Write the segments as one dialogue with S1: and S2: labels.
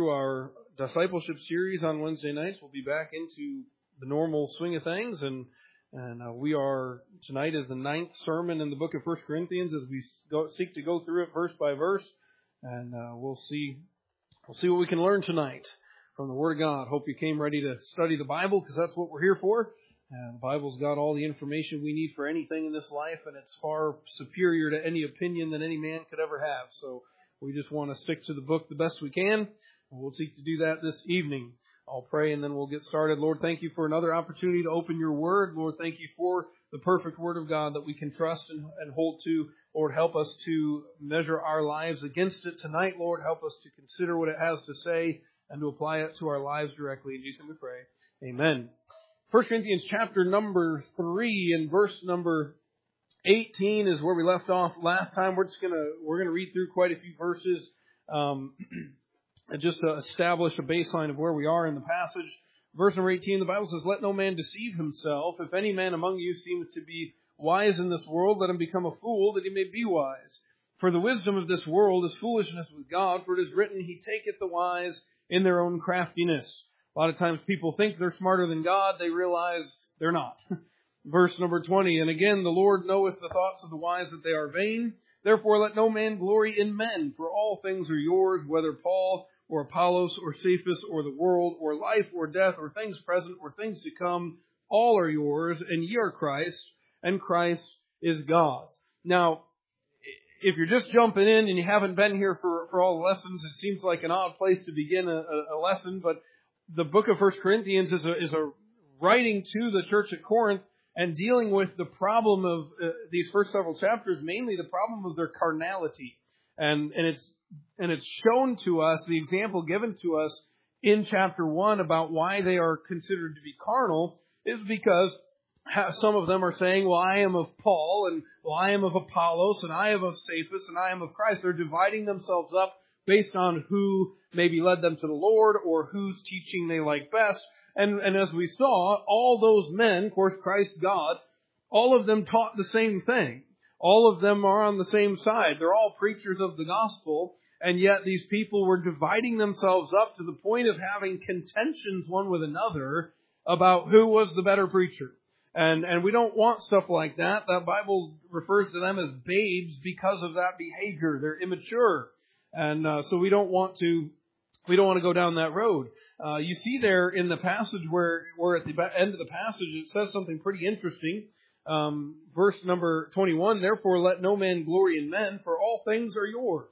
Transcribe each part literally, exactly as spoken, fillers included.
S1: through our discipleship series on Wednesday nights. We'll be back into the normal swing of things, and and uh, we are tonight is the ninth sermon in the book of First Corinthians as we go, seek to go through it verse by verse, and uh, we'll see we'll see what we can learn tonight from the Word of God. Hope you came ready to study the Bible, because that's what we're here for. And the Bible's got all the information we need for anything in this life, and it's far superior to any opinion that any man could ever have. So we just want to stick to the book the best we can, and we'll seek to do that this evening. I'll pray, and then we'll get started. Lord, thank you for another opportunity to open your Word. Lord, thank you for the perfect Word of God that we can trust and, and hold to. Lord, help us to measure our lives against it tonight. Lord, help us to consider what it has to say and to apply it to our lives directly. In Jesus' name we pray. Amen. First Corinthians chapter number three and verse number eighteen is where we left off last time. We're just gonna we're gonna read through quite a few verses, um, just to establish a baseline of where we are in the passage. Verse number eighteen, the Bible says, "Let no man deceive himself. If any man among you seems to be wise in this world, let him become a fool, that he may be wise. For the wisdom of this world is foolishness with God. For it is written, He taketh the wise in their own craftiness." A lot of times people think they're smarter than God. They realize they're not. Verse number twenty, "And again, the Lord knoweth the thoughts of the wise, that they are vain. Therefore let no man glory in men, for all things are yours, whether Paul or Apollos or Cephas or the world or life or death or things present or things to come. All are yours, and ye are Christ, and Christ is God's." Now, if you're just jumping in and you haven't been here for, for all the lessons, it seems like an odd place to begin a, a lesson, but the book of First Corinthians is a, is a writing to the church at Corinth and dealing with the problem of uh, these first several chapters, mainly the problem of their carnality. And, and it's, and it's shown to us, the example given to us in chapter one about why they are considered to be carnal is because some of them are saying, well, I am of Paul, and well, I am of Apollos, and I am of Cephas, and I am of Christ. They're dividing themselves up based on who maybe led them to the Lord or whose teaching they like best. And, and as we saw, all those men, of course, Christ, God, all of them taught the same thing. All of them are on the same side. They're all preachers of the gospel, and yet these people were dividing themselves up to the point of having contentions one with another about who was the better preacher. And, and we don't want stuff like that. The Bible refers to them as babes because of that behavior. They're immature. And uh, so we don't want to, we don't want to go down that road. Uh, you see there in the passage where, where at the end of the passage it says something pretty interesting. Um, verse number twenty-one, "Therefore let no man glory in men, for all things are yours."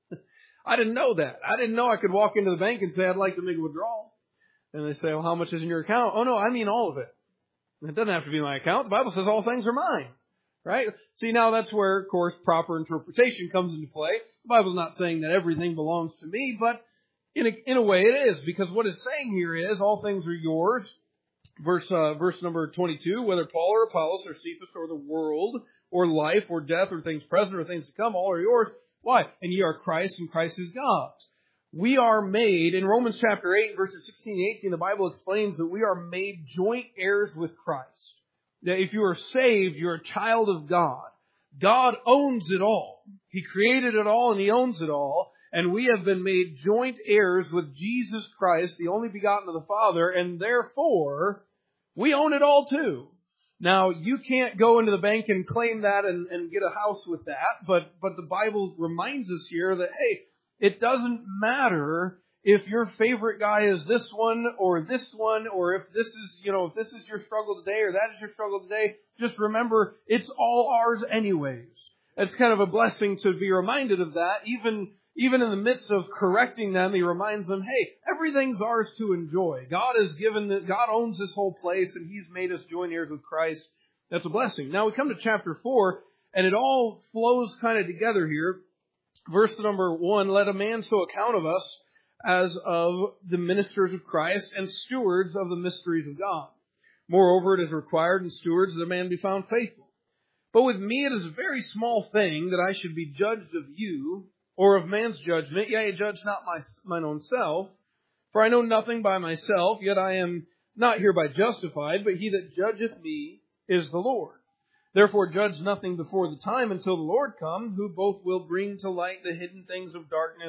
S1: I didn't know that. I didn't know I could walk into the bank and say, "I'd like to make a withdrawal." And they say, "Well, how much is in your account?" "Oh no, I mean all of it." It doesn't have to be my account. The Bible says all things are mine. Right? See, now that's where, of course, proper interpretation comes into play. The Bible's not saying that everything belongs to me, but in a, in a way it is, because what it's saying here is all things are yours. Verse uh, verse number twenty-two, "Whether Paul or Apollos or Cephas or the world or life or death or things present or things to come, all are yours." Why? "And ye are Christ, and Christ is God's." We are made, in Romans chapter eight, verses sixteen and eighteen, the Bible explains that we are made joint heirs with Christ. That if you are saved, you're a child of God. God owns it all. He created it all and He owns it all. And we have been made joint heirs with Jesus Christ, the only begotten of the Father, and therefore we own it all too. Now, you can't go into the bank and claim that and, and get a house with that, but, but the Bible reminds us here that, hey, it doesn't matter if your favorite guy is this one or this one, or if this is, you know, if this is your struggle today or that is your struggle today. Just remember, it's all ours anyways. It's kind of a blessing to be reminded of that. Even, even in the midst of correcting them, He reminds them, hey, everything's ours to enjoy. God has given, the, God owns this whole place, and He's made us joint heirs with Christ. That's a blessing. Now we come to chapter four, and it all flows kind of together here. Verse number one, "Let a man so account of us as of the ministers of Christ and stewards of the mysteries of God. Moreover, it is required in stewards that a man be found faithful. But with me it is a very small thing that I should be judged of you, or of man's judgment. Yea, I judge not my, mine own self. For I know nothing by myself, yet I am not hereby justified, but he that judgeth me is the Lord. Therefore judge nothing before the time until the Lord come, who both will bring to light the hidden things of darkness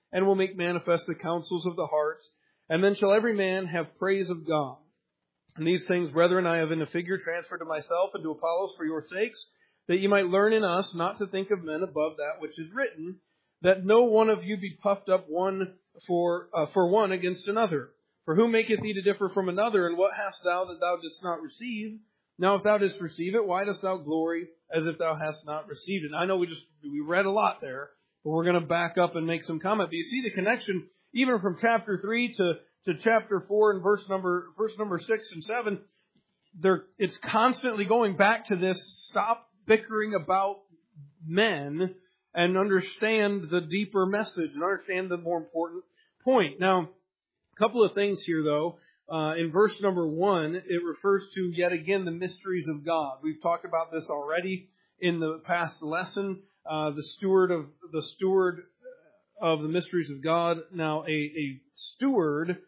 S1: and will make manifest the counsels of the hearts. And then shall every man have praise of God. And these things, brethren, I have in a figure transferred to myself and to Apollos for your sakes, that ye might learn in us not to think of men above that which is written, that no one of you be puffed up one for uh, for one against another. For who maketh thee to differ from another, and what hast thou that thou didst not receive? Now if thou didst receive it, why dost thou glory as if thou hast not received it? And I know we just we read a lot there, but we're going to back up and make some comment. But you see the connection even from chapter three to, to chapter four and verse number verse number six and seven. There, it's constantly going back to this: stop bickering about men and understand the deeper message and understand the more important point. Now, a couple of things here, though. Uh, in verse number one, it refers to, yet again, the mysteries of God. We've talked about this already in the past lesson. Uh, the steward of the steward of the mysteries of God. Now, a, a steward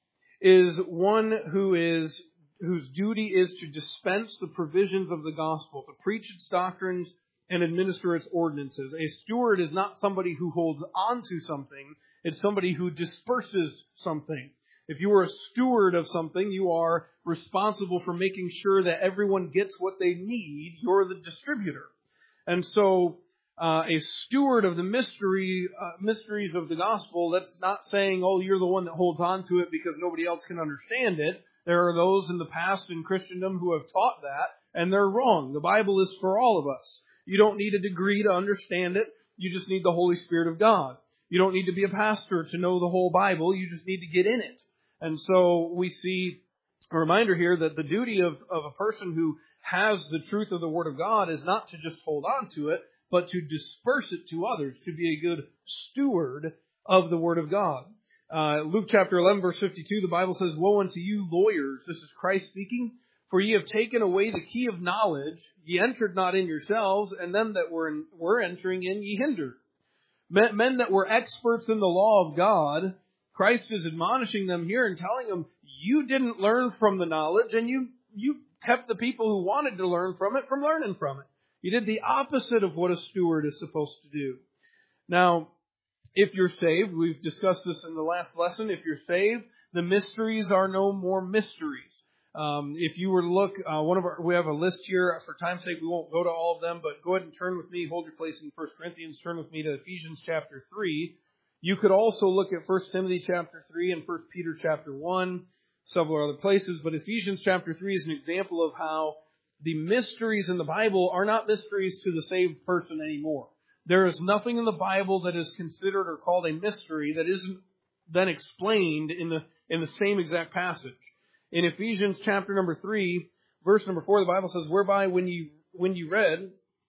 S1: is one who is whose duty is to dispense the provisions of the gospel, to preach its doctrines and administer its ordinances. A steward is not somebody who holds on to something. It's somebody who disperses something. If you are a steward of something, you are responsible for making sure that everyone gets what they need. You're the distributor. And so uh, a steward of the mystery uh, mysteries of the gospel, that's not saying, oh, you're the one that holds on to it because nobody else can understand it. There are those in the past in Christendom who have taught that, and they're wrong. The Bible is for all of us. You don't need a degree to understand it. You just need the Holy Spirit of God. You don't need to be a pastor to know the whole Bible. You just need to get in it. And so we see a reminder here that the duty of, of a person who has the truth of the Word of God is not to just hold on to it, but to disperse it to others, to be a good steward of the Word of God. Uh, Luke chapter eleven, verse fifty-two, the Bible says, "Woe unto you, lawyers," this is Christ speaking, "for ye have taken away the key of knowledge. Ye entered not in yourselves, and them that were, in, were entering in ye hindered." Men, men that were experts in the law of God, Christ is admonishing them here and telling them, you didn't learn from the knowledge, and you, you kept the people who wanted to learn from it from learning from it. You did the opposite of what a steward is supposed to do. Now, if you're saved, we've discussed this in the last lesson, if you're saved, the mysteries are no more mysteries. Um, if you were to look, uh, one of our, we have a list here. For time's sake, we won't go to all of them, but go ahead and turn with me, hold your place in First Corinthians, turn with me to Ephesians chapter three. You could also look at First Timothy chapter three and First Peter chapter one, several other places, but Ephesians chapter three is an example of how the mysteries in the Bible are not mysteries to the saved person anymore. There is nothing in the Bible that is considered or called a mystery that isn't then explained in the in the same exact passage. In Ephesians chapter number three, verse number four, the Bible says, "Whereby when you when you read,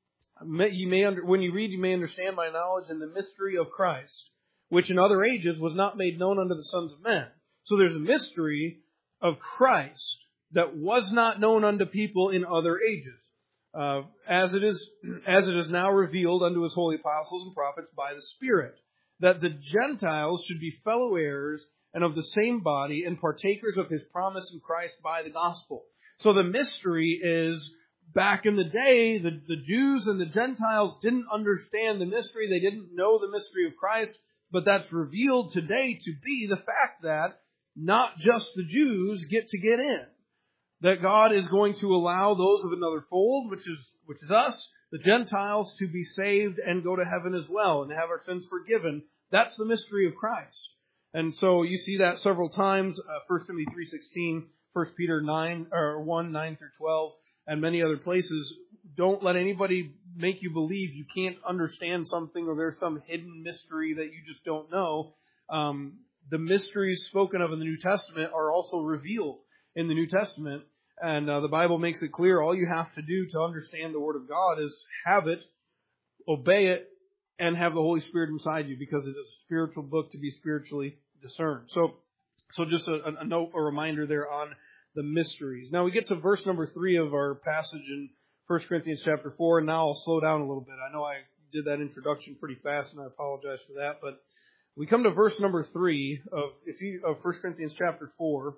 S1: you may under, when you read, you may understand my knowledge in the mystery of Christ, which in other ages was not made known unto the sons of men." So there's a mystery of Christ that was not known unto people in other ages, uh, as it is as it is now revealed unto His holy apostles and prophets by the Spirit, that the Gentiles should be fellow heirs and of the same body, and partakers of His promise in Christ by the gospel. So the mystery is, back in the day, the, the Jews and the Gentiles didn't understand the mystery. They didn't know the mystery of Christ, but that's revealed today to be the fact that not just the Jews get to get in. That God is going to allow those of another fold, which is which is us, the Gentiles, to be saved and go to heaven as well and have our sins forgiven. That's the mystery of Christ. And so you see that several times, uh, First Timothy three sixteen, First Peter nine or one, nine through twelve, and many other places. Don't let anybody make you believe you can't understand something or there's some hidden mystery that you just don't know. Um, the mysteries spoken of in the New Testament are also revealed in the New Testament. And uh, the Bible makes it clear all you have to do to understand the Word of God is have it, obey it, and have the Holy Spirit inside you, because it is a spiritual book to be spiritually discerned. So, so just a, a note, a reminder there on the mysteries. Now we get to verse number three of our passage in First Corinthians chapter four, and now I'll slow down a little bit. I know I did that introduction pretty fast, and I apologize for that. But we come to verse number three of if you of First Corinthians chapter four,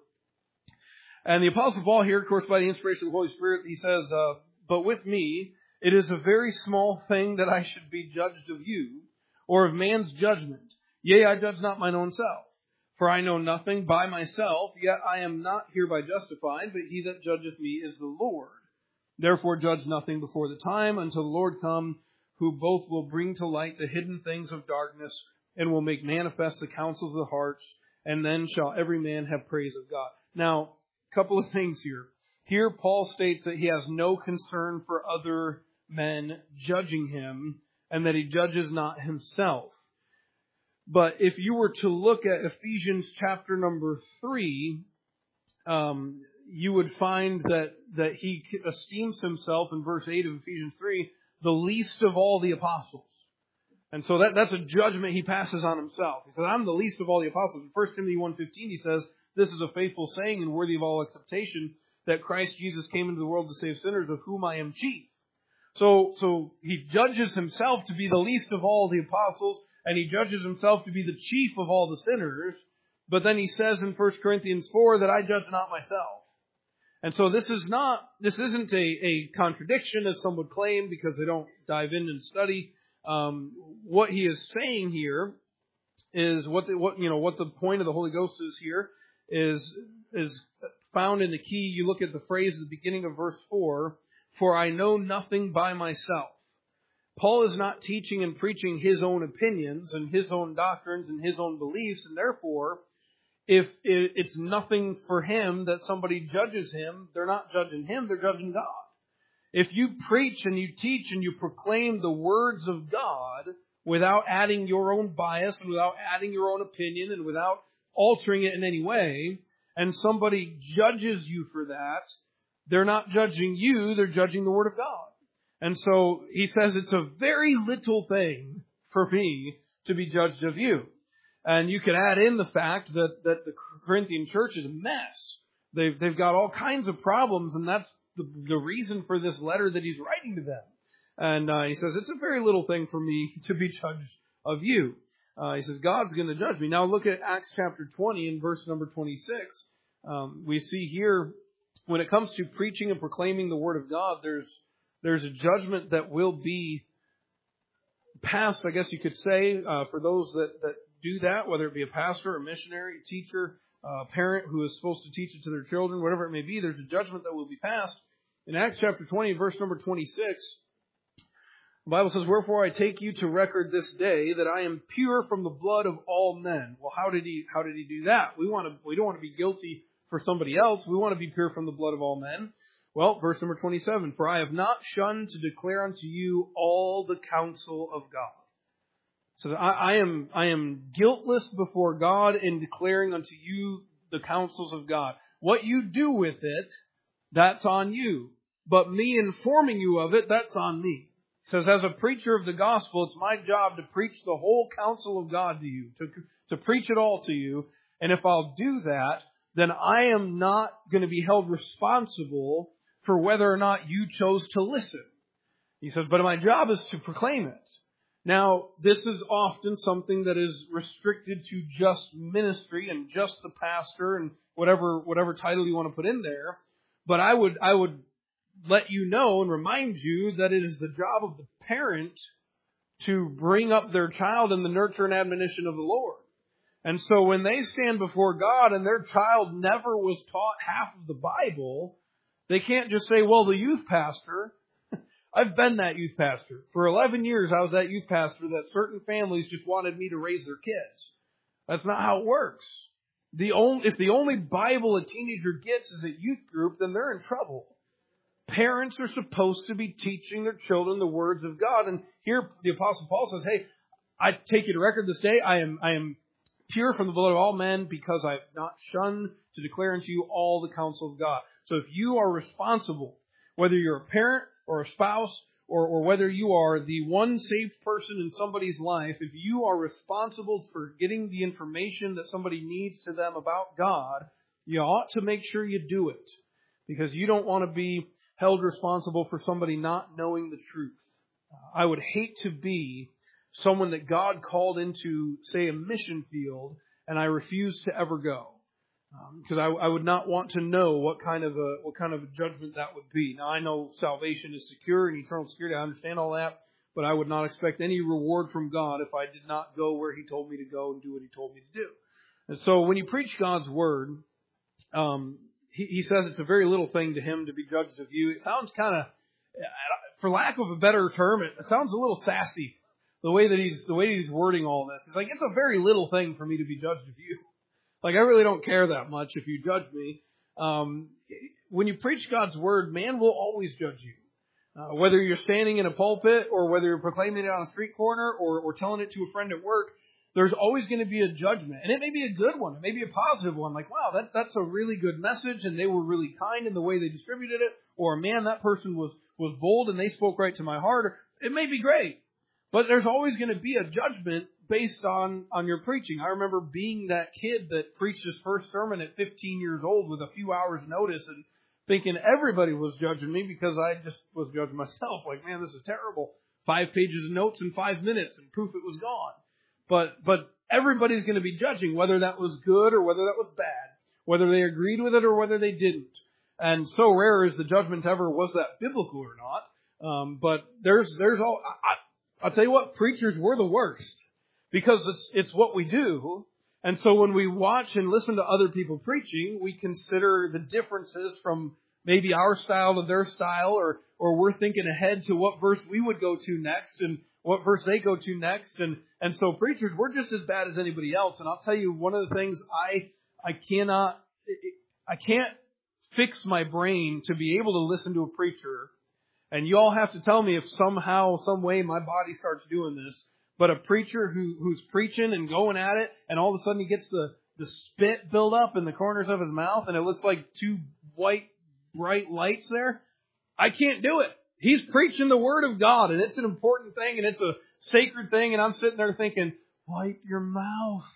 S1: and the Apostle Paul here, of course, by the inspiration of the Holy Spirit, he says, uh, "But with me, it is a very small thing that I should be judged of you, or of man's judgment. Yea, I judge not mine own self. For I know nothing by myself, yet I am not hereby justified, but he that judgeth me is the Lord. Therefore judge nothing before the time, until the Lord come, who both will bring to light the hidden things of darkness, and will make manifest the counsels of the hearts, and then shall every man have praise of God. Now, a couple of things here. Here Paul states that he has no concern for other men judging him, and that he judges not himself. But if you were to look at Ephesians chapter number three, um, you would find that, that he esteems himself, in verse eight of Ephesians three, the least of all the apostles. And so that, that's a judgment he passes on himself. He says, I'm the least of all the apostles. In First Timothy one fifteen, he says, this is a faithful saying and worthy of all acceptation, that Christ Jesus came into the world to save sinners, of whom I am chief. So, so he judges himself to be the least of all the apostles, and he judges himself to be the chief of all the sinners. But then he says in First Corinthians four that I judge not myself. And so this is not, this isn't a, a contradiction, as some would claim, because they don't dive in and study. Um, what he is saying here is what the, what you know what the point of the Holy Ghost is here is is found in the key. You look at the phrase at the beginning of verse four, for I know nothing by myself. Paul is not teaching and preaching his own opinions and his own doctrines and his own beliefs, and therefore, if it's nothing for him that somebody judges him, they're not judging him, they're judging God. If you preach and you teach and you proclaim the words of God without adding your own bias and without adding your own opinion and without altering it in any way, and somebody judges you for that, they're not judging you, they're judging the Word of God. And so he says it's a very little thing for me to be judged of you. And you could add in the fact that, that the Corinthian church is a mess. They've, they've got all kinds of problems, and that's the, the reason for this letter that he's writing to them. And uh, he says, it's a very little thing for me to be judged of you. Uh, he says, God's going to judge me. Now look at Acts chapter twenty and verse number twenty-six. Um, we see here, when it comes to preaching and proclaiming the Word of God, there's there's a judgment that will be passed, I guess you could say, uh, for those that, that do that, whether it be a pastor, a missionary, a teacher, a parent who is supposed to teach it to their children, whatever it may be, there's a judgment that will be passed. In Acts chapter twenty, verse number twenty-six, the Bible says, wherefore I take you to record this day that I am pure from the blood of all men. Well, how did he, how did he do that? We want to, we don't want to be guilty for somebody else. We want to be pure from the blood of all men. Well, verse number twenty-seven, for I have not shunned to declare unto you all the counsel of God. So I, I am, I am guiltless before God in declaring unto you the counsels of God. What you do with it, that's on you. But me informing you of it, that's on me. It says, as a preacher of the gospel, it's my job to preach the whole counsel of God to you, to, to preach it all to you. And if I'll do that, then I am not going to be held responsible for whether or not you chose to listen. He says, but my job is to proclaim it. Now, this is often something that is restricted to just ministry and just the pastor and whatever whatever title you want to put in there. But I would I would let you know and remind you that it is the job of the parent to bring up their child in the nurture and admonition of the Lord. And so when they stand before God and their child never was taught half of the Bible, they can't just say, well, the youth pastor, I've been that youth pastor. For eleven years, I was that youth pastor that certain families just wanted me to raise their kids. That's not how it works. The only, if the only Bible a teenager gets is at youth group, then they're in trouble. Parents are supposed to be teaching their children the words of God. And here the Apostle Paul says, hey, I take you to record this day. I am, I am pure from the blood of all men because I have not shunned to declare unto you all the counsel of God. So if you are responsible, whether you're a parent or a spouse, or, or whether you are the one saved person in somebody's life, if you are responsible for getting the information that somebody needs to them about God, you ought to make sure you do it. Because you don't want to be held responsible for somebody not knowing the truth. Uh, I would hate to be someone that God called into, say, a mission field, and I refuse to ever go. Because um, I, I would not want to know what kind of a what kind of a judgment that would be. Now I know salvation is secure and eternal security. I understand all that, but I would not expect any reward from God if I did not go where He told me to go and do what He told me to do. And so when you preach God's Word, um, he, he says it's a very little thing to Him to be judged of you. It sounds kind of, for lack of a better term, it sounds a little sassy. The way that he's the way he's wording all this. He's like, it's a very little thing for me to be judged of you. Like, I really don't care that much if you judge me. Um, when you preach God's Word, man will always judge you. Uh, whether you're standing in a pulpit or whether you're proclaiming it on a street corner or, or telling it to a friend at work, there's always going to be a judgment. And it may be a good one. It may be a positive one. Like, wow, that, that's a really good message and they were really kind in the way they distributed it. Or, man, that person was, was bold and they spoke right to my heart. It may be great. But there's always going to be a judgment based on, on your preaching. I remember being that kid that preached his first sermon at fifteen years old with a few hours notice and thinking everybody was judging me because I just was judging myself. Like, man, this is terrible. Five pages of notes in five minutes and poof, it was gone. But, but everybody's going to be judging whether that was good or whether that was bad, whether they agreed with it or whether they didn't. And so rare is the judgment ever, was that biblical or not? Um, but there's, there's all, I, I'll tell you what, preachers, we're the worst because it's, it's what we do. And so when we watch and listen to other people preaching, we consider the differences from maybe our style to their style, or, or we're thinking ahead to what verse we would go to next and what verse they go to next. And, and so preachers, we're just as bad as anybody else. And I'll tell you, one of the things I, I cannot, I can't fix my brain to be able to listen to a preacher. And you all have to tell me if somehow, some way my body starts doing this. But a preacher who, who's preaching and going at it, and all of a sudden he gets the, the spit build up in the corners of his mouth, and it looks like two white, bright lights there. I can't do it. He's preaching the Word of God, and it's an important thing, and it's a sacred thing, and I'm sitting there thinking, wipe your mouth.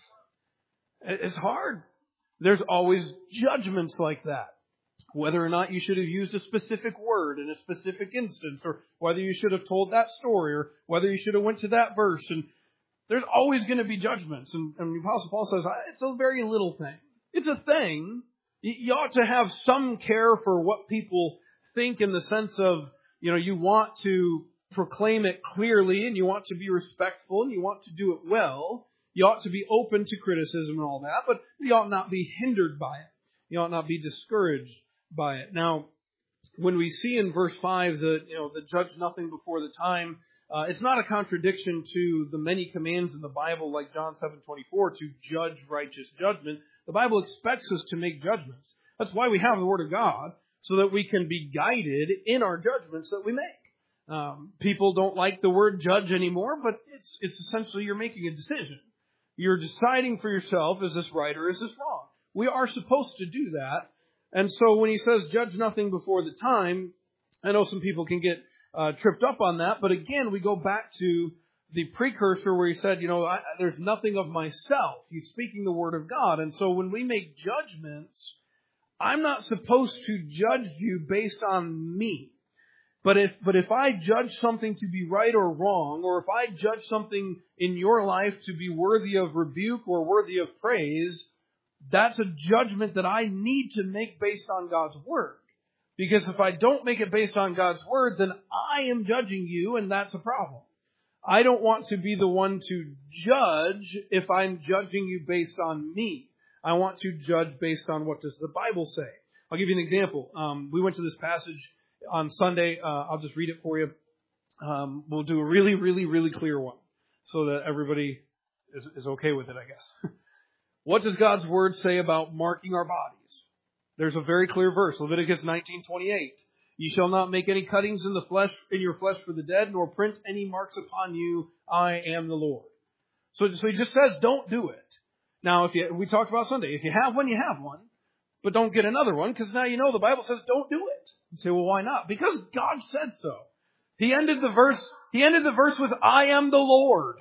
S1: It's hard. There's always judgments like that. Whether or not you should have used a specific word in a specific instance, or whether you should have told that story, or whether you should have went to that verse. And there's always going to be judgments. And, and the Apostle Paul says, it's a very little thing. It's a thing. You ought to have some care for what people think in the sense of, you know, you want to proclaim it clearly and you want to be respectful and you want to do it well. You ought to be open to criticism and all that, but you ought not be hindered by it. You ought not be discouraged by it. Now, when we see in verse five that, you know, the judge nothing before the time, uh, it's not a contradiction to the many commands in the Bible, like John seven twenty-four, to judge righteous judgment. The Bible expects us to make judgments. That's why we have the Word of God, so that we can be guided in our judgments that we make. Um, people don't like the word judge anymore, but it's it's essentially you're making a decision. You're deciding for yourself, is this right or is this wrong? We are supposed to do that. And so when he says judge nothing before the time, I know some people can get uh, tripped up on that. But again, we go back to the precursor where he said, you know, I, there's nothing of myself. He's speaking the Word of God. And so when we make judgments, I'm not supposed to judge you based on me. But if, but if I judge something to be right or wrong, or if I judge something in your life to be worthy of rebuke or worthy of praise, that's a judgment that I need to make based on God's Word. Because if I don't make it based on God's Word, then I am judging you, and that's a problem. I don't want to be the one to judge if I'm judging you based on me. I want to judge based on what does the Bible say. I'll give you an example. Um, we went to this passage on Sunday. Uh, I'll just read it for you. Um, we'll do a really, really, really clear one so that everybody is, is okay with it, I guess. What does God's Word say about marking our bodies? There's a very clear verse, Leviticus nineteen twenty-eight. You shall not make any cuttings in the flesh, in your flesh for the dead, nor print any marks upon you. I am the Lord. So, so he just says, don't do it. Now, if you, we talked about Sunday, if you have one, you have one, but don't get another one, because now you know the Bible says don't do it. You say, well, why not? Because God said so. He ended the verse, he ended the verse with, I am the Lord.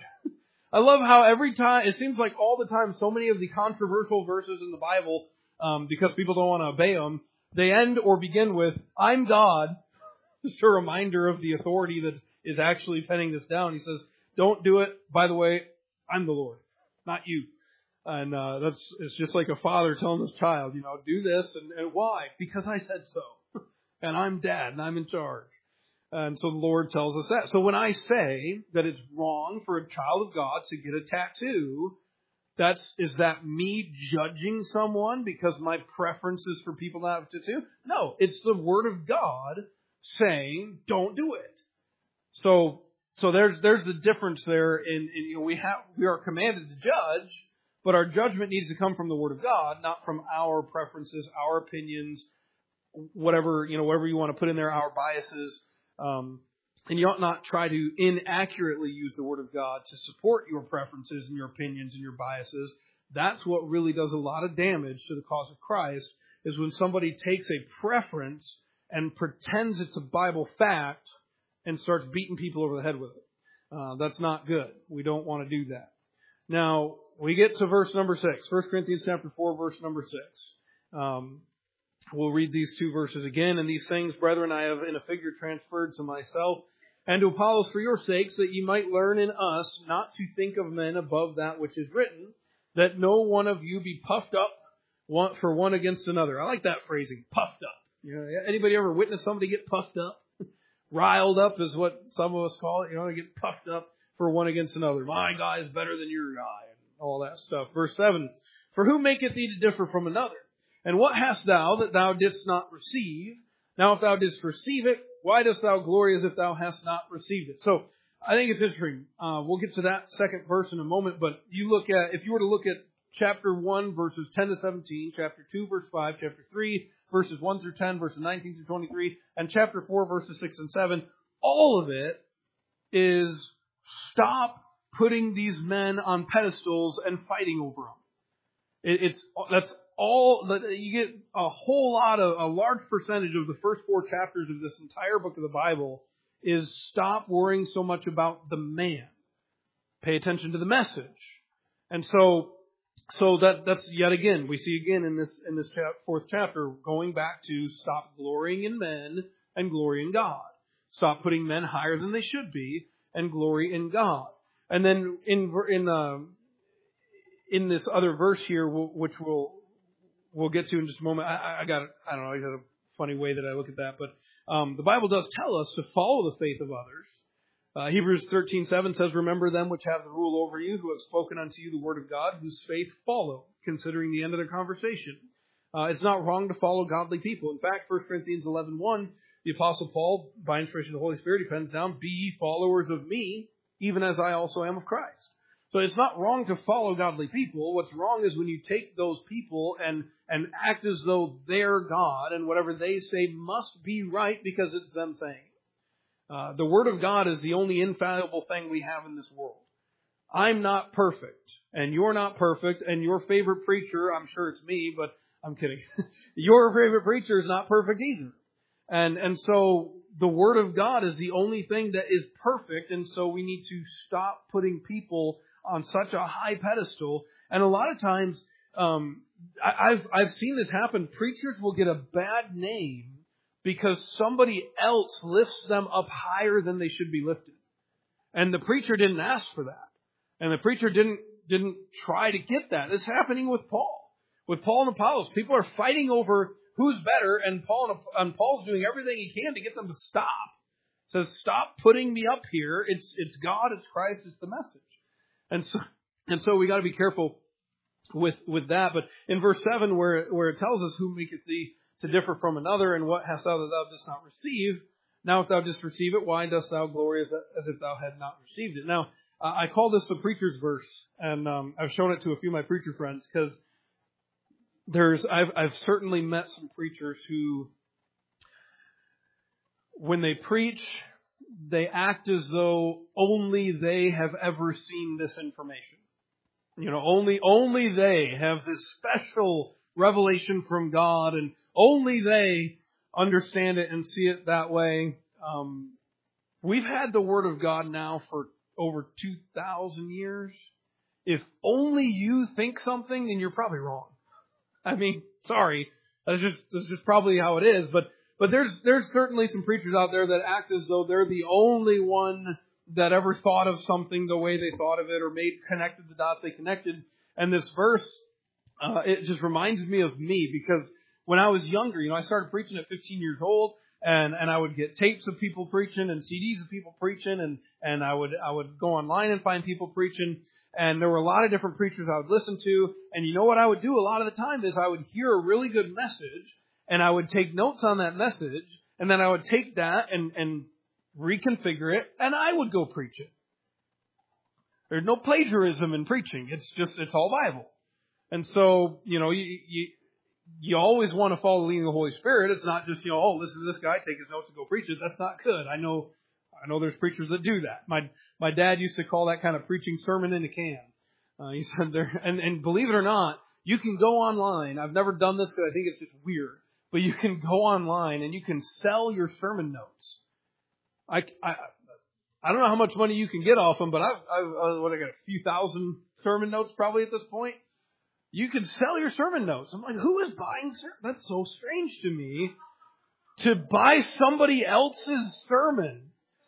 S1: I love how every time, it seems like all the time, so many of the controversial verses in the Bible, um, because people don't want to obey them, they end or begin with, I'm God. Just a reminder of the authority that is actually penning this down. He says, don't do it. By the way, I'm the Lord, not you. And uh, that's it's just like a father telling his child, you know, do this. And, and why? Because I said so. And I'm dad and I'm in charge. And so the Lord tells us that. So when I say that it's wrong for a child of God to get a tattoo, that's, is that me judging someone because my preference is for people to have a tattoo? No, it's the Word of God saying, don't do it. So, so there's, there's the difference there in, in, you know, we have, we are commanded to judge, but our judgment needs to come from the Word of God, not from our preferences, our opinions, whatever, you know, whatever you want to put in there, our biases. Um, and you ought not try to inaccurately use the Word of God to support your preferences and your opinions and your biases. That's what really does a lot of damage to the cause of Christ, is when somebody takes a preference and pretends it's a Bible fact and starts beating people over the head with it. Uh, that's not good. We don't want to do that. Now, we get to verse number six. First Corinthians chapter four, verse number six. Um, we'll read these two verses again. And these things, brethren, I have in a figure transferred to myself and to Apollos for your sakes, that ye might learn in us not to think of men above that which is written, that no one of you be puffed up one for one against another. I like that phrasing, puffed up. You know, anybody ever witness somebody get puffed up? Riled up is what some of us call it. You know, they get puffed up for one against another. My guy is better than your guy, and all that stuff. Verse seven, for who maketh thee to differ from another? And what hast thou that thou didst not receive? Now if thou didst receive it, why dost thou glory as if thou hast not received it? So I think it's interesting. Uh, we'll get to that second verse in a moment, but you look at, if you were to look at chapter one, verses ten to seventeen, chapter two, verse five, chapter three, verses one through ten, verses nineteen through twenty-three, and chapter four, verses six and seven, all of it is stop putting these men on pedestals and fighting over them. It, it's, that's all, you get a whole lot of, a large percentage of the first four chapters of this entire book of the Bible is stop worrying so much about the man. Pay attention to the message. And so, so that, that's yet again, we see again in this, in this chap, fourth chapter, going back to stop glorying in men and glory in God. Stop putting men higher than they should be and glory in God. And then in, in, um, in this other verse here, which we'll, we'll get to in just a moment, I, I got, I don't know, I got a funny way that I look at that, but um, the Bible does tell us to follow the faith of others. Uh, Hebrews thirteen seven says, remember them which have the rule over you, who have spoken unto you the word of God, whose faith follow, considering the end of their conversation. Uh, it's not wrong to follow godly people. In fact, First Corinthians eleven one, the Apostle Paul, by inspiration of the Holy Spirit, he pens down, be ye followers of me, even as I also am of Christ. So it's not wrong to follow godly people. What's wrong is when you take those people and, and act as though they're God and whatever they say must be right because it's them saying it. Uh, the Word of God is the only infallible thing we have in this world. I'm not perfect, and you're not perfect, and your favorite preacher, I'm sure it's me, but I'm kidding. Your favorite preacher is not perfect either. And, and so the Word of God is the only thing that is perfect, and so we need to stop putting people on such a high pedestal. And a lot of times, um, I, I've I've seen this happen. Preachers will get a bad name because somebody else lifts them up higher than they should be lifted. And the preacher didn't ask for that. And the preacher didn't didn't try to get that. It's happening with Paul. With Paul and Apollos. People are fighting over who's better, and Paul and, and Paul's doing everything he can to get them to stop. Says, stop putting me up here. It's it's God, it's Christ, it's the message. And so, and so we got to be careful with, with that. But in verse seven, where, where it tells us who maketh thee to differ from another, and what hast thou that thou dost not receive? Now if thou didst receive it, why dost thou glory as, as if thou had not received it? Now, uh, I call this the preacher's verse, and um, I've shown it to a few of my preacher friends, because there's, I've, I've certainly met some preachers who, when they preach, they act as though only they have ever seen this information. You know, only, only they have this special revelation from God, and only they understand it and see it that way. Um, we've had the Word of God now for over two thousand years. If only you think something, then you're probably wrong. I mean, sorry. That's just, that's just probably how it is, but But there's there's certainly some preachers out there that act as though they're the only one that ever thought of something the way they thought of it, or made connected the dots they connected. And this verse, uh, it just reminds me of me, because when I was younger, you know, I started preaching at fifteen years old. and, and I would get tapes of people preaching and C Ds of people preaching, and, and I would I would go online and find people preaching. And there were a lot of different preachers I would listen to. And you know what I would do a lot of the time is I would hear a really good message, and I would take notes on that message, and then I would take that and, and reconfigure it, and I would go preach it. There's no plagiarism in preaching. It's just, it's all Bible. And so, you know, you, you, you always want to follow the leading of the Holy Spirit. It's not just, you know, oh, listen to this guy, take his notes and go preach it. That's not good. I know, I know there's preachers that do that. My, my dad used to call that kind of preaching sermon in a can. Uh, he said there, and, and believe it or not, you can go online. I've never done this because I think it's just weird, but you can go online and you can sell your sermon notes. I, I, I don't know how much money you can get off them, but I've, I've what I got a few thousand sermon notes probably at this point. You can sell your sermon notes. I'm like, who is buying sermon? That's so strange to me, to buy somebody else's sermon.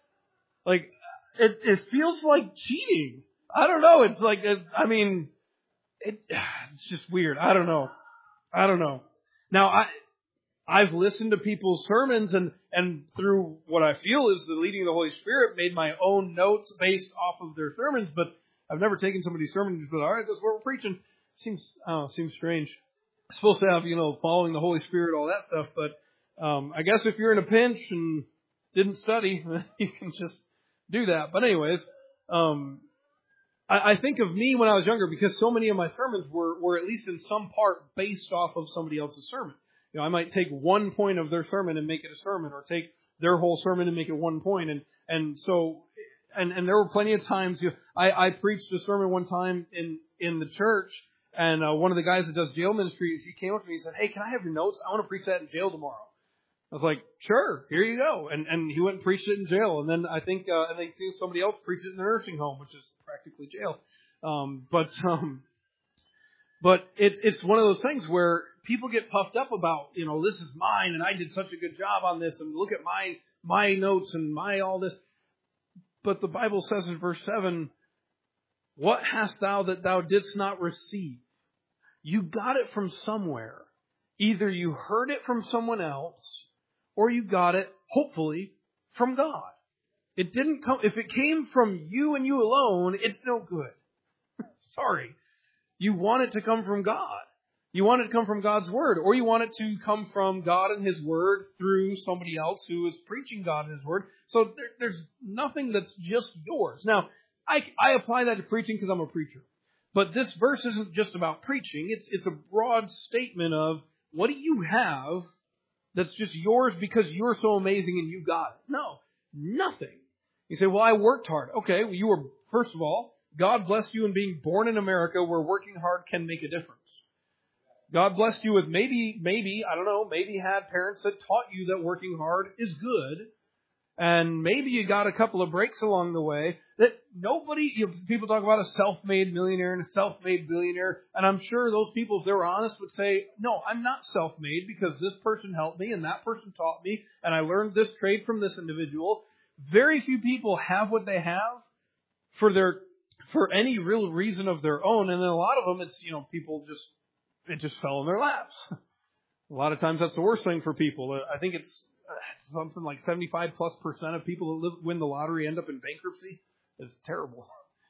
S1: Like, it, it feels like cheating. I don't know. It's like, it, I mean, it, it's just weird. I don't know. I don't know. Now, I, I've listened to people's sermons, and, and through what I feel is the leading of the Holy Spirit, made my own notes based off of their sermons, but I've never taken somebody's sermon and just been, all right, that's what we're preaching. Seems, I don't know, seems strange. It's supposed to have, you know, following the Holy Spirit, all that stuff, but um, I guess if you're in a pinch and didn't study, you can just do that. But anyways, um, I, I think of me when I was younger, because so many of my sermons were, were at least in some part based off of somebody else's sermon. You know, I might take one point of their sermon and make it a sermon, or take their whole sermon and make it one point. And, and so, and, and there were plenty of times, you know, I, I preached a sermon one time in, in the church, and uh, one of the guys that does jail ministry, he came up to me and said, hey, can I have your notes? I want to preach that in jail tomorrow. I was like, sure, here you go. And, and he went and preached it in jail. And then I think, uh, and they think somebody else preached it in a nursing home, which is practically jail. Um, but, um, But it's it's one of those things where people get puffed up about, you know, this is mine and I did such a good job on this, and look at my my notes and my all this. But the Bible says in verse seven, what hast thou that thou didst not receive? You got it from somewhere. Either you heard it from someone else, or you got it, hopefully, from God. It didn't come, if it came from you and you alone, it's no good. Sorry. You want it to come from God. You want it to come from God's Word. Or you want it to come from God and His Word through somebody else who is preaching God and His Word. So there, there's nothing that's just yours. Now, I, I apply that to preaching because I'm a preacher. But this verse isn't just about preaching. It's, it's a broad statement of, what do you have that's just yours because you're so amazing and you got it? No, nothing. You say, well, I worked hard. Okay, well, you were, first of all, God blessed you in being born in America where working hard can make a difference. God blessed you with maybe, maybe, I don't know, maybe you had parents that taught you that working hard is good. And maybe you got a couple of breaks along the way that nobody, you know, people talk about a self-made millionaire and a self-made billionaire. And I'm sure those people, if they were honest, would say, no, I'm not self-made because this person helped me and that person taught me and I learned this trade from this individual. Very few people have what they have for their for any real reason of their own. And then a lot of them, it's, you know, people just, it just fell in their laps. A lot of times that's the worst thing for people. I think it's something like seventy-five plus percent of people that live, win the lottery end up in bankruptcy. It's terrible.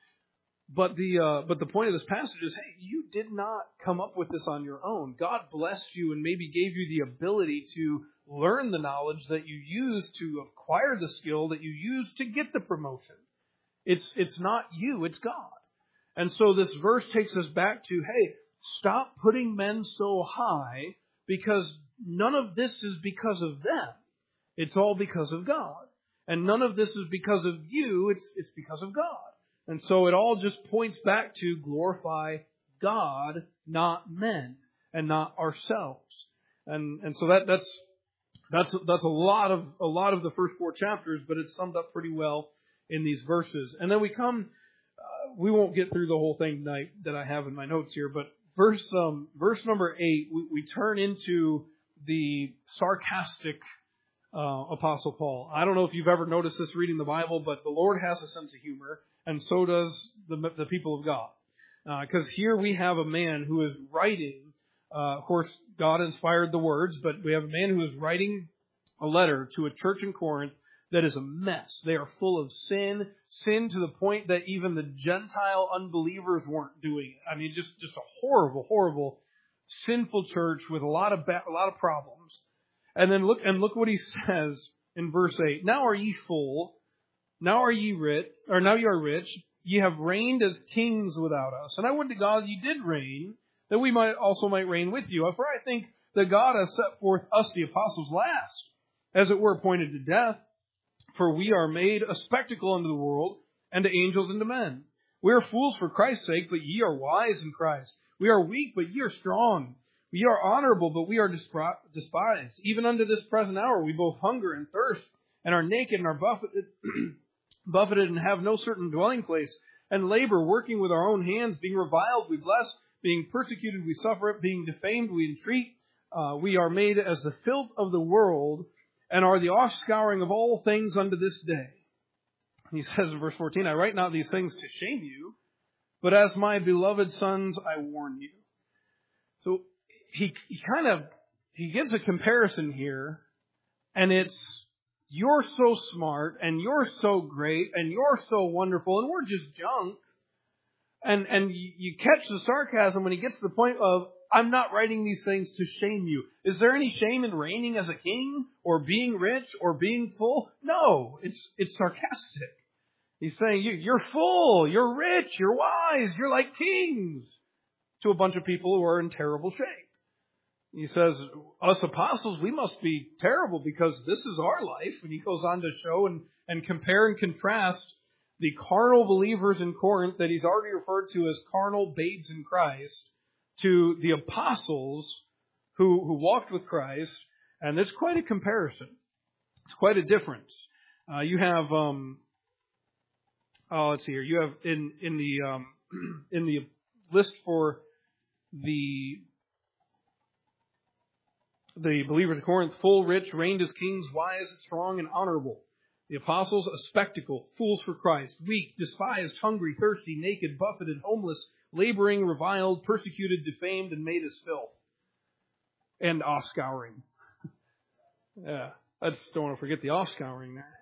S1: But the, uh, but the point of this passage is, hey, you did not come up with this on your own. God blessed you and maybe gave you the ability to learn the knowledge that you use to acquire the skill that you use to get the promotion. It's it's not you, it's God. And so this verse takes us back to, hey, stop putting men so high, because none of this is because of them. It's all because of God. And none of this is because of you, it's it's because of God. And so it all just points back to glorify God, not men, and not ourselves. And and so that that's that's that's a lot of a lot of the first four chapters, but it's summed up pretty well in these verses. And then we come, uh, we won't get through the whole thing tonight that I have in my notes here, but verse um, verse number eight, we, we turn into the sarcastic uh, Apostle Paul. I don't know if you've ever noticed this reading the Bible, but the Lord has a sense of humor, and so does the, the people of God. Because uh, here we have a man who is writing, uh, of course, God inspired the words, but we have a man who is writing a letter to a church in Corinth that is a mess. They are full of sin, sin to the point that even the Gentile unbelievers weren't doing it. I mean, just, just a horrible, horrible, sinful church with a lot of ba- a lot of problems. And then look and look what he says in verse eight. Now are ye full, now are ye rich, or now you are rich, ye have reigned as kings without us. And I would to God ye did reign, that we might also might reign with you. For I think that God hath set forth us the apostles last, as it were appointed to death. For we are made a spectacle unto the world, and to angels and to men. We are fools for Christ's sake, but ye are wise in Christ. We are weak, but ye are strong. We are honorable, but we are despised. Even unto this present hour we both hunger and thirst, and are naked and are buffeted, buffeted and have no certain dwelling place, and labor, working with our own hands, being reviled we bless, being persecuted we suffer it, being defamed we entreat. Uh, we are made as the filth of the world, and are the offscouring of all things unto this day. He says in verse fourteen, I write not these things to shame you, but as my beloved sons I warn you. So he, he kind of, he gives a comparison here, and it's, you're so smart, and you're so great, and you're so wonderful, and we're just junk. And, and you, you catch the sarcasm when he gets to the point of, I'm not writing these things to shame you. Is there any shame in reigning as a king, or being rich, or being full? No, it's, it's sarcastic. He's saying, you, you're full, you're rich, you're wise, you're like kings, to a bunch of people who are in terrible shape. He says, us apostles, we must be terrible because this is our life. And he goes on to show and, and compare and contrast the carnal believers in Corinth that he's already referred to as carnal babes in Christ to the apostles who, who walked with Christ. And there's quite a comparison. It's quite a difference. Uh, you have, um, oh, let's see here. You have in, in the, um, in the list for the, The believers of Corinth, full, rich, reigned as kings, wise, strong, and honorable. The apostles, a spectacle, fools for Christ, weak, despised, hungry, thirsty, naked, buffeted, homeless, laboring, reviled, persecuted, defamed, and made as filth. And offscouring. Yeah, I just don't want to forget the offscouring there.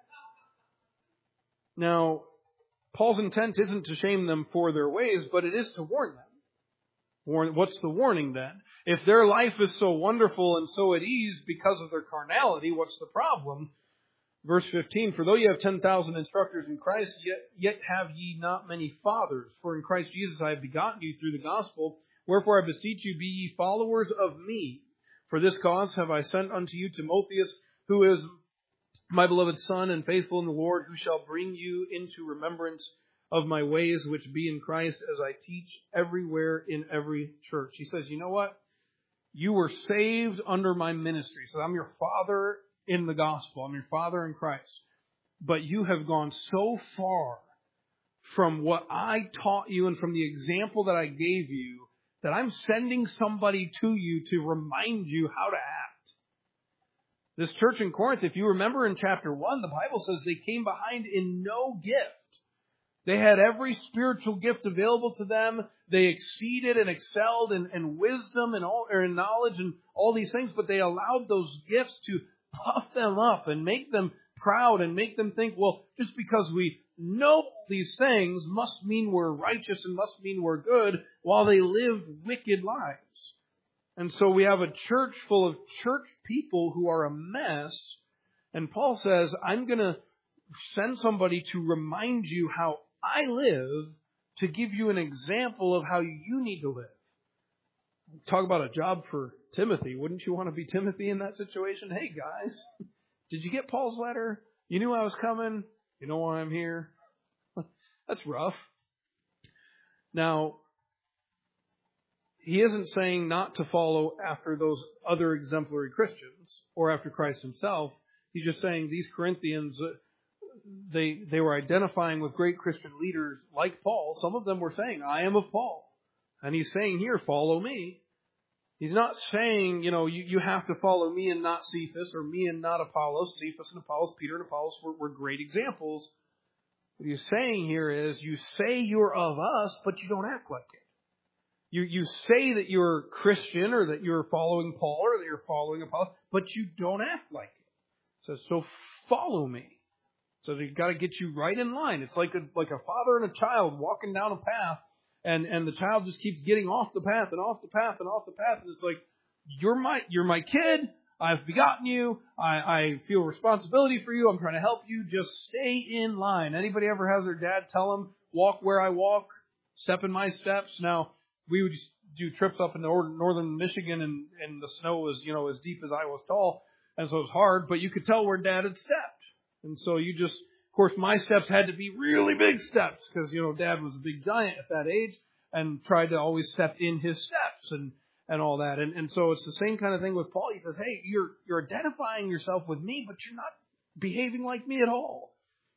S1: Now, Paul's intent isn't to shame them for their ways, but it is to warn them. Warn, what's the warning then? If their life is so wonderful and so at ease because of their carnality, what's the problem? Verse fifteen, for though you have ten thousand instructors in Christ, yet, yet have ye not many fathers. For in Christ Jesus I have begotten you through the gospel. Wherefore I beseech you, be ye followers of me. For this cause have I sent unto you Timotheus, who is my beloved son and faithful in the Lord, who shall bring you into remembrance of my ways which be in Christ, as I teach everywhere in every church. He says, you know what? You were saved under my ministry. So I'm your father in the gospel. I'm your father in Christ. But you have gone so far from what I taught you and from the example that I gave you that I'm sending somebody to you to remind you how to act. This church in Corinth, if you remember in chapter one, the Bible says they came behind in no gift. They had every spiritual gift available to them. They exceeded and excelled in, in wisdom and all, or in knowledge and all these things, but they allowed those gifts to puff them up and make them proud and make them think, well, just because we know these things must mean we're righteous and must mean we're good, while they live wicked lives. And so we have a church full of church people who are a mess. And Paul says, I'm going to send somebody to remind you how I live, to give you an example of how you need to live. Talk about a job for Timothy. Wouldn't you want to be Timothy in that situation? Hey guys, did you get Paul's letter? You knew I was coming. You know why I'm here. That's rough. Now, he isn't saying not to follow after those other exemplary Christians or after Christ himself. He's just saying these Corinthians, They they were identifying with great Christian leaders like Paul. Some of them were saying, I am of Paul. And he's saying here, follow me. He's not saying, you know, you, you have to follow me and not Cephas, or me and not Apollos. Cephas and Apollos, Peter and Apollos were, were great examples. What he's saying here is, you say you're of us, but you don't act like it. You you say that you're Christian, or that you're following Paul, or that you're following Apollos, but you don't act like it. says, so follow me. So they've got to get you right in line. It's like a, like a father and a child walking down a path, and, and the child just keeps getting off the path and off the path and off the path. And it's like, you're my, you're my kid. I've begotten you. I, I feel responsibility for you. I'm trying to help you. Just stay in line. Anybody ever have their dad tell them, walk where I walk, step in my steps? Now, we would just do trips up in northern Michigan, and, and the snow was, you know, as deep as I was tall. And so it was hard, but you could tell where Dad had stepped. And so you just, of course, my steps had to be really big steps because, you know, Dad was a big giant at that age and tried to always step in his steps and, and all that. And, and so it's the same kind of thing with Paul. He says, hey, you're, you're identifying yourself with me, but you're not behaving like me at all.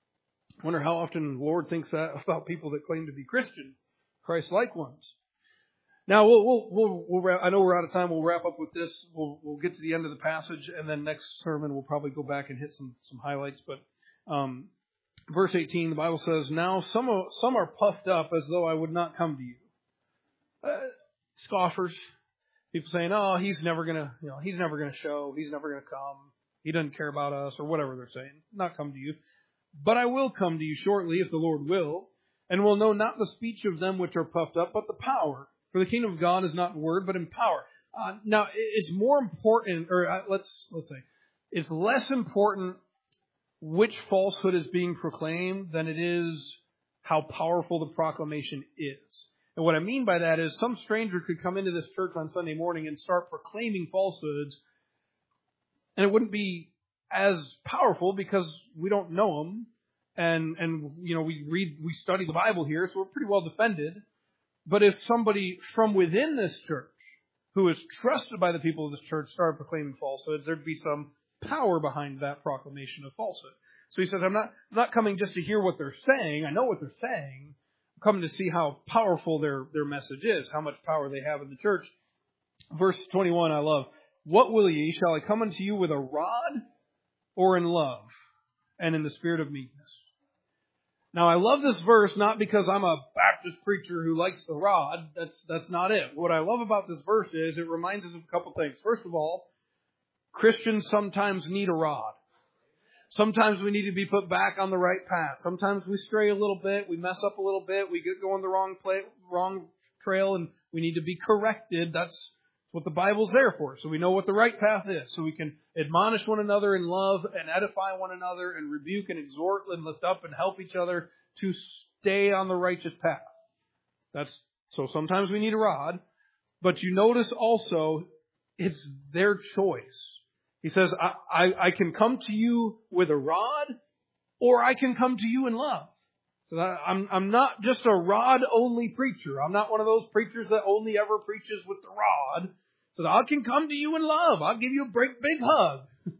S1: I wonder how often the Lord thinks that about people that claim to be Christian, Christ-like ones. Now, we'll, we'll, we'll, we'll wrap, I know we're out of time. We'll wrap up with this. We'll, we'll get to the end of the passage, and then next sermon we'll probably go back and hit some, some highlights. But um, verse eighteen, the Bible says, now some are, some are puffed up as though I would not come to you. Uh, scoffers. People saying, oh, he's never going to, you know, he's never going to show. He's never going to come. He doesn't care about us, or whatever they're saying. Not come to you. But I will come to you shortly, if the Lord will, and will know not the speech of them which are puffed up, but the power. For the kingdom of God is not in word, but in power. Uh, now, it's more important, or uh, let's let's say, it's less important which falsehood is being proclaimed than it is how powerful the proclamation is. And what I mean by that is some stranger could come into this church on Sunday morning and start proclaiming falsehoods, and it wouldn't be as powerful because we don't know them, and and you know we read we study the Bible here, so we're pretty well defended. But if somebody from within this church, who is trusted by the people of this church, started proclaiming falsehoods, there'd be some power behind that proclamation of falsehood. So he says, I'm not not coming just to hear what they're saying. I know what they're saying. I'm coming to see how powerful their, their message is, how much power they have in the church. Verse twenty-one, I love. What will ye? Shall I come unto you with a rod, or in love, and in the spirit of meekness? Now, I love this verse not because I'm a Baptist preacher who likes the rod. That's that's not it. What I love about this verse is it reminds us of a couple things. First of all, Christians sometimes need a rod. Sometimes we need to be put back on the right path. Sometimes we stray a little bit, we mess up a little bit, we get going the wrong play, wrong trail, and we need to be corrected. That's what the Bible's there for. So we know what the right path is. So we can admonish one another in love and edify one another and rebuke and exhort and lift up and help each other to stay on the righteous path. That's so sometimes we need a rod. But you notice also it's their choice. He says, I, I, I can come to you with a rod, or I can come to you in love. So that I'm, I'm not just a rod-only preacher. I'm not one of those preachers that only ever preaches with the rod. So that I can come to you in love. I'll give you a big, big hug.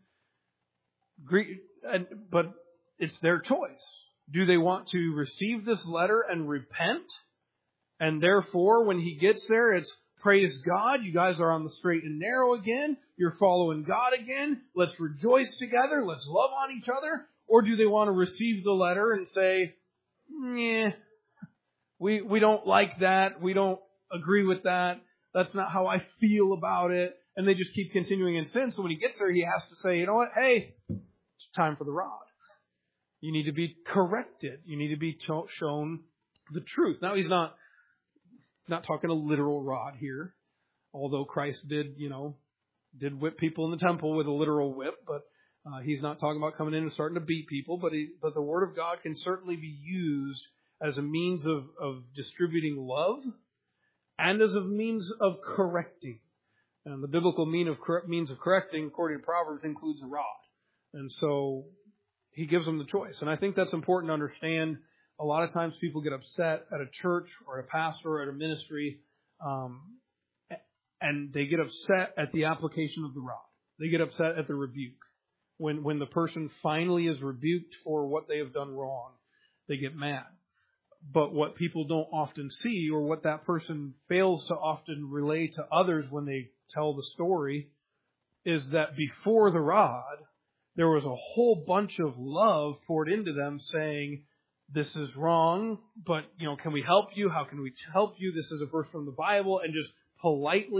S1: But it's their choice. Do they want to receive this letter and repent? And therefore, when he gets there, it's praise God. You guys are on the straight and narrow again. You're following God again. Let's rejoice together. Let's love on each other. Or do they want to receive the letter and say, yeah, we we don't like that. We don't agree with that. That's not how I feel about it. And they just keep continuing in sin. So when he gets there, he has to say, you know what? Hey, it's time for the rod. You need to be corrected. You need to be to- shown the truth. Now, he's not not talking a literal rod here, although Christ did, you know, did whip people in the temple with a literal whip. But uh, he's not talking about coming in and starting to beat people. But he, but the Word of God can certainly be used as a means of, of distributing love and as a means of correcting. And the biblical mean of means of correcting, according to Proverbs, includes a rod. And so he gives them the choice. And I think that's important to understand. A lot of times people get upset at a church or a pastor or at a ministry, um, and they get upset at the application of the rod. They get upset at the rebuke. When when the person finally is rebuked for what they have done wrong, they get mad. But what people don't often see, or what that person fails to often relay to others when they tell the story, is that before the rod, there was a whole bunch of love poured into them saying, this is wrong, but, you know, can we help you? How can we help you? This is a verse from the Bible, and just politely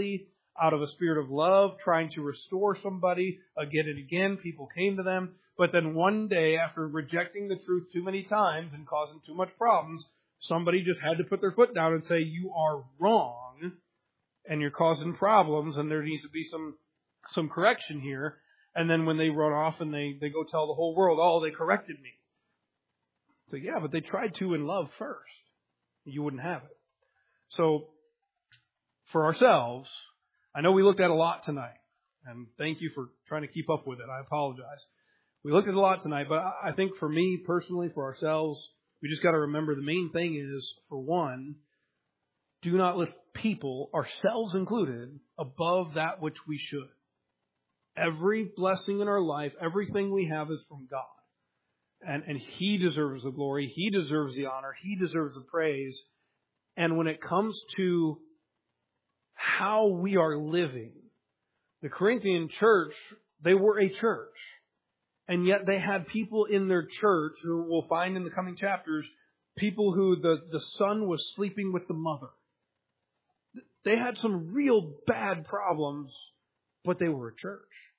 S1: out of a spirit of love, trying to restore somebody again and again. People came to them. But then one day, after rejecting the truth too many times and causing too much problems, somebody just had to put their foot down and say, you are wrong, and you're causing problems, and there needs to be some some correction here. And then when they run off and they, they go tell the whole world, oh, they corrected me. So yeah, but they tried to in love first. You wouldn't have it. So for ourselves, I know we looked at a lot tonight, and thank you for trying to keep up with it. I apologize. We looked at a lot tonight, but I think for me personally, for ourselves, we just got to remember the main thing is, for one, do not lift people, ourselves included, above that which we should. Every blessing in our life, everything we have is from God. And, and He deserves the glory. He deserves the honor. He deserves the praise. And when it comes to how we are living, the Corinthian church, they were a church. And yet they had people in their church who we'll find in the coming chapters, people who the, the son was sleeping with the mother. They had some real bad problems, but they were a church.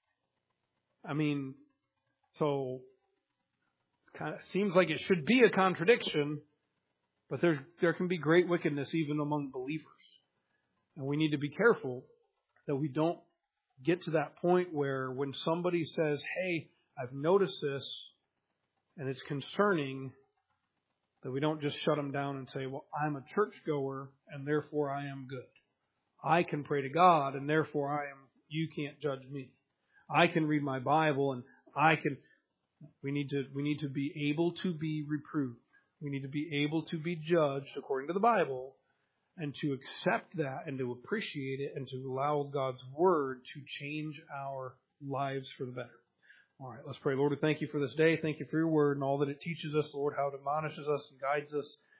S1: I mean, so it kind of seems like it should be a contradiction, but there's, there can be great wickedness even among believers. And we need to be careful that we don't get to that point where when somebody says, hey, I've noticed this, and it's concerning, that we don't just shut them down and say, well, I'm a churchgoer, and therefore I am good. I can pray to God, and therefore I am. You can't judge me. I can read my Bible, and I can. We need to. We need to be able to be reproved. We need to be able to be judged according to the Bible, and to accept that, and to appreciate it, and to allow God's Word to change our lives for the better. All right, let's pray. Lord, we thank you for this day. Thank you for your Word and all that it teaches us, Lord, how it admonishes us and guides us.